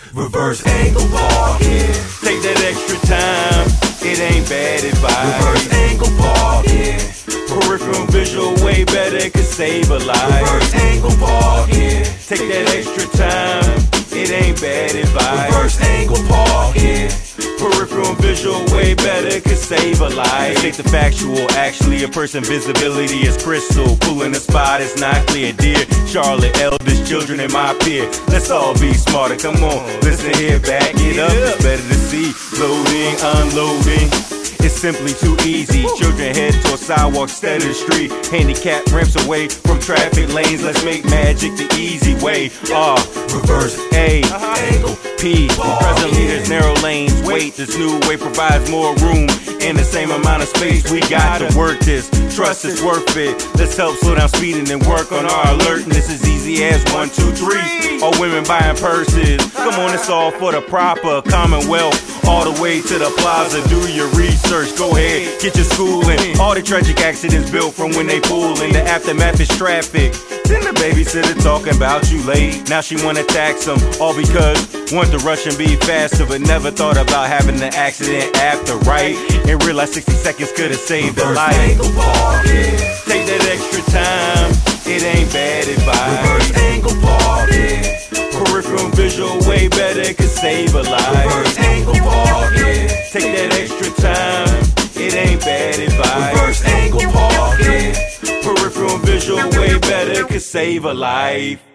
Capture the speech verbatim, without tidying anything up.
Reverse angle parking. Take that extra time, it ain't bad advice. Reverse angle parking. Peripheral visual way better, could save a life. Reverse angle parking. Take that extra time, it ain't bad advice. Reverse angle parking. Peripheral visual way better, could save a life. Take the factual, actually a person visibility is crystal. Pulling a spot is not clear. Dear Charlotte, eldest children in my peer, let's all be smarter, come on, listen here, back it up. It's better to see, loading, unloading, it's simply too easy. Children head towards sidewalk instead of the street. Handicap ramps away from traffic lanes. Let's make magic the easy way. R, Reverse A, angle P. Present leaders, narrow lanes. Wait, this new way provides more room in the same amount of space. We got to work this. Trust is worth it. Let's help slow down speeding and work on our alertness. As easy as one, two, three. All women buying purses. Come on, it's all for the proper commonwealth. All the way to the plaza, do your research. Go ahead, get your schooling. All the tragic accidents built from when they pull in. The aftermath is traffic. Then the babysitter talking about you late. Now she wanna tax them, all because want to rush and be faster, but never thought about having the accident after, right? And realized sixty seconds could have saved a life. angle parking. Take that extra time, it ain't bad advice. Reverse angle parking. Peripheral visual way better, could save a life. Reverse angle parking. Take that extra time, it ain't bad advice. Reverse angle parking. Peripheral visual way better, could save a life.